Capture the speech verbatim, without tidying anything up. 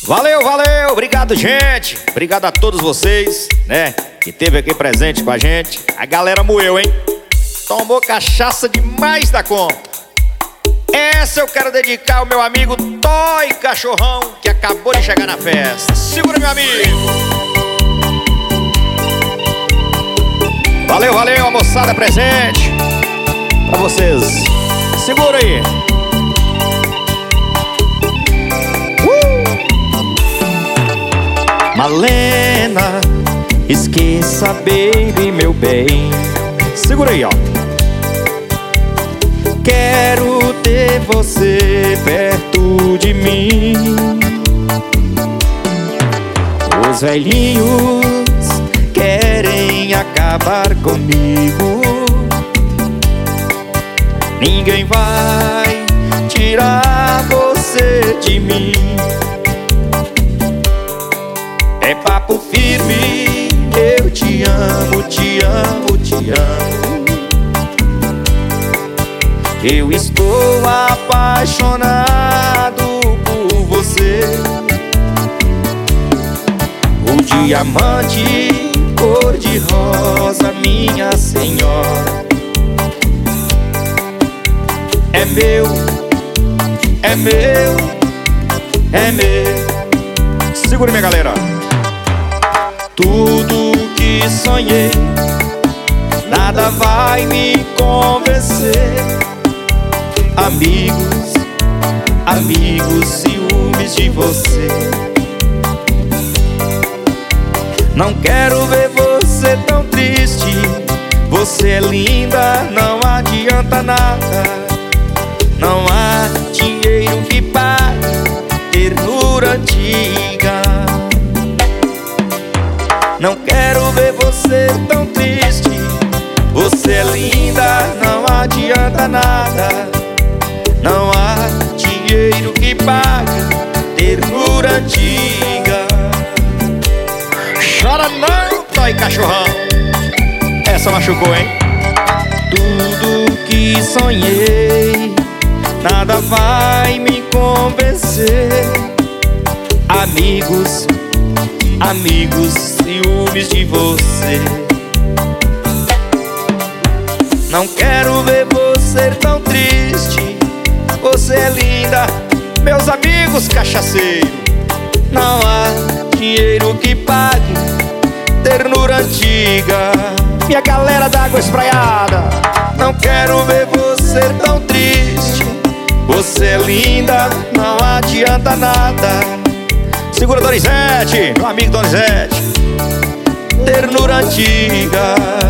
Valeu, valeu, obrigado, gente. Obrigado a todos vocês, né, que esteve aqui presente com a gente. A galera moeu, hein? Tomou cachaça demais da conta. Essa eu quero dedicar ao meu amigo Toy Cachorrão, que acabou de chegar na festa. Segura, meu amigo. Valeu, valeu, a moçada presente. Pra vocês. Segura aí. Malena, esqueça, baby, meu bem. Segura aí, ó. Quero ter você perto de mim. Os velhinhos querem acabar comigo. Ninguém vai tirar você de mim. É papo firme, eu te amo, te amo, te amo. Eu estou apaixonado por você. O diamante cor-de-rosa, minha senhora, é meu, é meu, é meu. Segura, minha galera. Tudo que sonhei, nada vai me convencer. Amigos, amigos, ciúmes de você. Não quero ver você tão triste. Você é linda, não adianta nada. Não há dinheiro que pague ternura antiga. Não quero ver você tão triste. Você é linda, não adianta nada. Não há dinheiro que pague ternura antiga. Chora não, Toy Cachorrão. Essa machucou, hein? Tudo que sonhei, nada vai me convencer. Amigos, amigos, ciúmes de você. Não quero ver você tão triste. Você é linda, meus amigos cachaceiros. Não há dinheiro que pague ternura antiga. Minha galera da água espraiada. Não quero ver você tão triste. Você é linda, não adianta nada. Segura, Donizete, meu amigo Donizete. Ternura antiga.